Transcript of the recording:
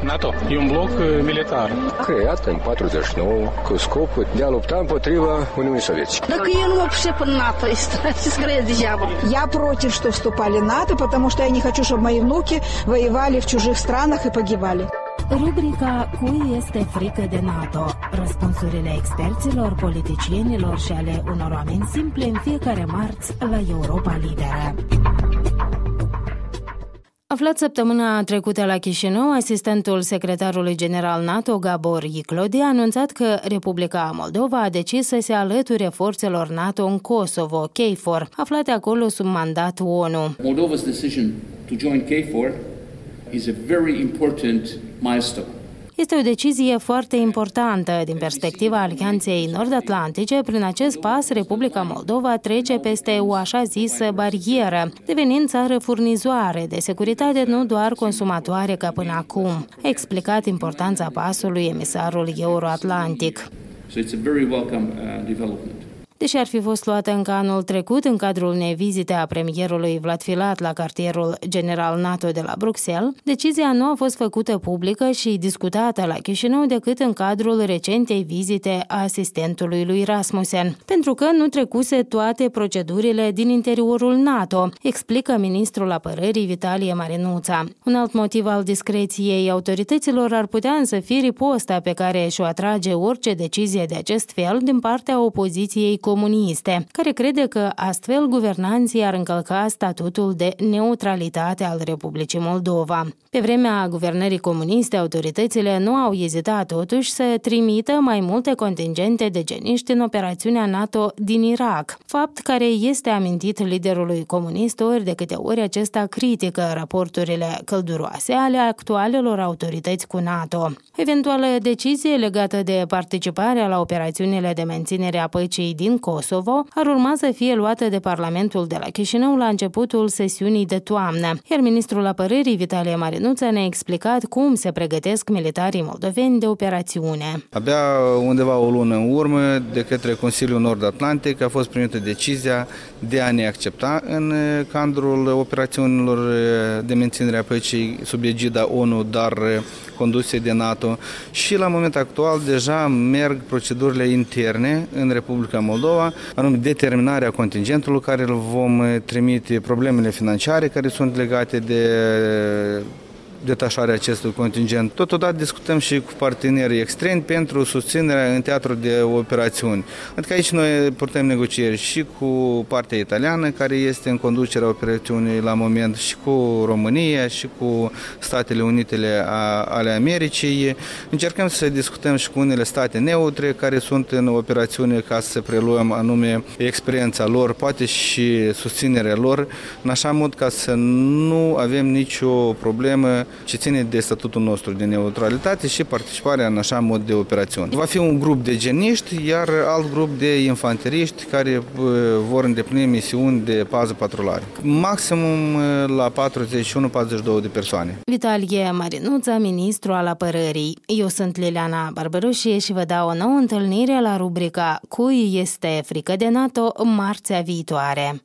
NATO. E un bloc militar. Creat în 49 cu scopul de a lupta împotriva Uniunii Sovietice. Так я не вообще по НАТО, скорее дьявол. Я против, что вступали в НАТО, потому что я не хочу, чтобы мои внуки воевали в чужих странах и погибали. Rubrica Cui este frică de NATO? Răspunsurile experților, politicienilor și ale unor oameni simpli în fiecare marți la Europa Liberă. Aflat săptămâna trecută la Chișinău, asistentul secretarului general NATO, Gabor Iclodi, a anunțat că Republica Moldova a decis să se alăture forțelor NATO în Kosovo, KFOR, aflate acolo sub mandat ONU. Moldova's decision to join KFOR is a very important milestone. Este o decizie foarte importantă din perspectiva Alianței Nord-Atlantice. Prin acest pas, Republica Moldova trece peste o așa zisă barieră, devenind țară furnizoare de securitate, nu doar consumatoare ca până acum. A explicat importanța pasului emisarul euroatlantic. So it's a very welcome development. Deși ar fi fost luată încă anul trecut în cadrul unei vizite a premierului Vlad Filat la cartierul general NATO de la Bruxelles, decizia nu a fost făcută publică și discutată la Chișinău decât în cadrul recentei vizite a asistentului lui Rasmussen, pentru că nu trecuse toate procedurile din interiorul NATO, explică ministrul apărării Vitalie Marinuța. Un alt motiv al discreției autorităților ar putea însă fi riposta pe care și-o atrage orice decizie de acest fel din partea opoziției comuniste, care crede că astfel guvernanții ar încălca statutul de neutralitate al Republicii Moldova. Pe vremea guvernării comuniste, autoritățile nu au ezitat totuși să trimită mai multe contingente de geniști în operațiunea NATO din Irak, fapt care este amintit liderului comunist ori de câte ori acesta critică raporturile călduroase ale actualelor autorități cu NATO. Eventuală decizie legată de participarea la operațiunile de menținere a păcii din Kosovo ar urma să fie luată de Parlamentul de la Chișinău la începutul sesiunii de toamnă, iar ministrul apărării Vitalie Marinuța ne-a explicat cum se pregătesc militarii moldoveni de operațiune. Abia undeva o lună în urmă, de către Consiliul Nord-Atlantic, a fost primită decizia de a ne accepta în cadrul operațiunilor de menținere a păcii sub egida ONU, dar conduse de NATO, și la momentul actual deja merg procedurile interne în Republica Moldova, anume determinarea contingentului care îl vom trimite, problemele financiare care sunt legate de detașarea acestui contingent. Totodată discutăm și cu partenerii externi pentru susținerea în teatru de operațiuni. Adică aici noi purtăm negocieri și cu partea italiană, care este în conducerea operațiunii la moment, și cu România, și cu Statele Unite ale Americii. Încercăm să discutăm și cu unele state neutre care sunt în operațiune ca să preluăm anume experiența lor, poate și susținerea lor, în așa mod ca să nu avem nicio problemă ce ține de statutul nostru de neutralitate și participarea în așa mod de operațiuni. Va fi un grup de geniști, iar alt grup de infanteriști care vor îndeplini misiuni de pază patrulare. Maximum la 41-42 de persoane. Vitalie Marinuța, ministru al apărării. Eu sunt Liliana Barbaroșie și vă dau o nouă întâlnire la rubrica Cui este frică de NATO marțea viitoare.